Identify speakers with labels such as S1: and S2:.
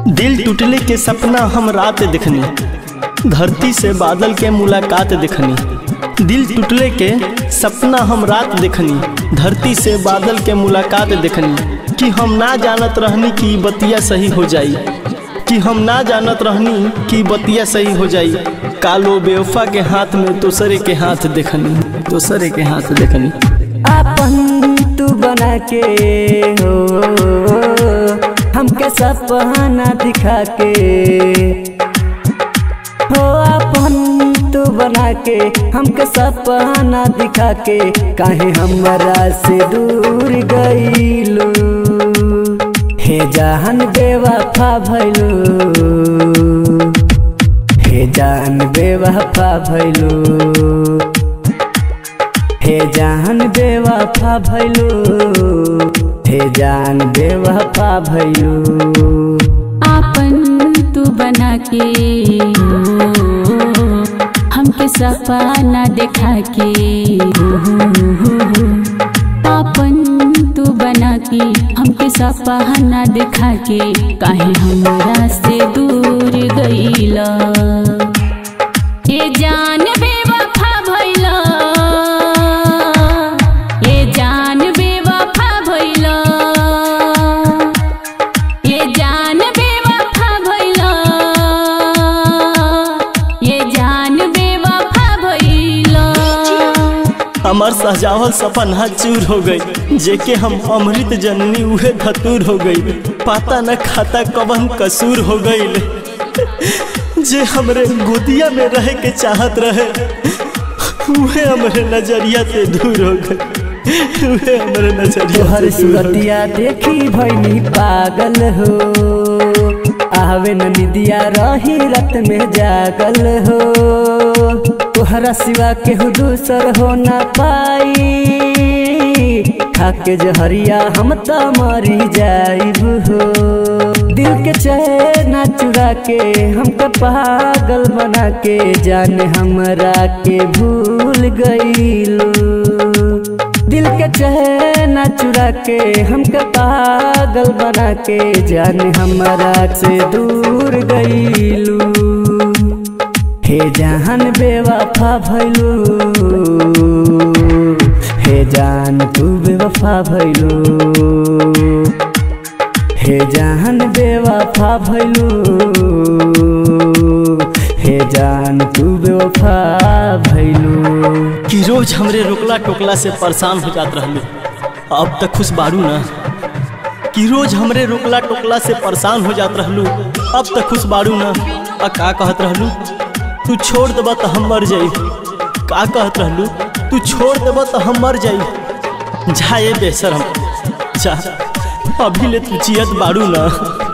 S1: दिल टूटले के सपना हम रात देखनी, धरती से बादल के मुलाकात देखनी। दिल टूटले के सपना हम रात देखनी, धरती से बादल के मुलाकात देखनी। कि हम ना जानत रहनी कि बतिया सही हो जाई, कि हम ना जानत रहनी कि बतिया सही हो जाई। कालो बेवफा के हाथ में दूसरे के हाथ देखनी, दूसरे के हाथ देखनी।
S2: अपन तू बना के हो हमके सपना दिखा के हो, अपन तू बना के हमके सपना दिखा के काहे हमरा से दूर गईलू। हे जान बेवफा भइलू, हे जान बेवफा भइलू, हे जान बेवफा भइलू, हे जान बेवफा भइलू।
S3: आपन तू बना के हमके सपना देखा के, आपन तू बना के हमके सपना देखा के काहे हमरा से दूर गईला। ये जान बेवफा भइला, ये जान बेवफा भइला, ये जान बेवफा भइला, ये जान बेवफा भइला।
S1: हमार सजावल सपना चूर हो गई, जेके हम अमृत जननी उहे धतूर हो गई। पता न खाता कवन कसूर हो गई, जे हमरे गोदिया में रहे के चाहत रहे उहे हमरे नजरिया से दूर हो गई, उहे हमरे नजरिया।
S2: तोहर सूरतिया देखी भइनी पागल हो, आवे न निदिया रही रात में जागल हो। तोहरा सिवा केहू दूसर हो न पाई, खाके जहरिया हम त मरी जाइब हो। दिल के चैन चुरा के हमके पागल बना के जाने हमरा के भूल गईलू। दिल के चैन चुरा के हमके पागल बना के जाने हमरा से दूर गईलू। हे जान बेवफा भइलू, हे जान तू बेवफा भइलू, हे जान बेवफा भइलू, हे जान तू बेवफा भइलू।
S1: कि रोज हमरे रोकला टोकला से परेशान हो जात रहलू, अब तक खुश बारू ना। कि रोज हमरे रोकला टोकला से परेशान हो जात रहलू, अब तक खुश बारू ना। का कहत रहलू तू छोड़ देबा तो हम मर जाई, का कहत रहलू तू छोड़ देबा तो हम मर जाई। जाए बेशरम जा, अभी ले तू जियत बारू ना।